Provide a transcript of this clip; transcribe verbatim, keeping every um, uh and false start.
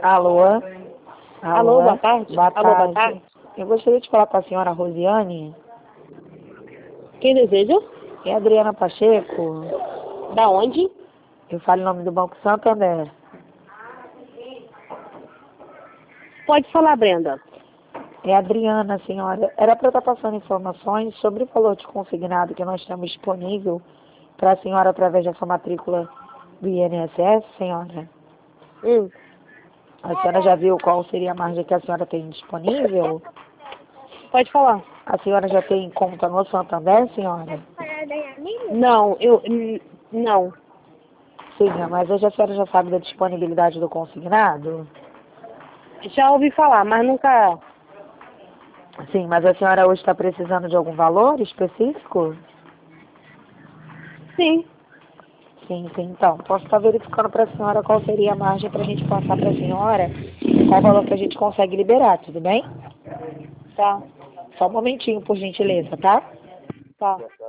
Alô? Alô, boa tarde. Boa Alô, boa tarde. tarde. Eu gostaria de falar com a senhora Rosiane. Quem deseja? É a Adriana Pacheco. Da onde? Eu falo em nome do Banco Santander. Pode falar, Brenda. É a Adriana, senhora. Era para eu estar passando informações sobre o valor de consignado que nós temos disponível para a senhora através da sua matrícula do I N S S, senhora. Hum. A senhora já viu qual seria a margem que a senhora tem disponível? Pode falar. A senhora já tem conta no Santander, senhora? Não, eu... n- Não. Sim, mas hoje a senhora já sabe da disponibilidade do consignado? Já ouvi falar, mas nunca... Sim, mas a senhora hoje está precisando de algum valor específico? Sim. Sim, sim. Então, posso estar verificando para a senhora qual seria a margem para a gente passar para a senhora, qual valor que a gente consegue liberar, tudo bem? Tá. Só um momentinho, por gentileza, tá? Tá.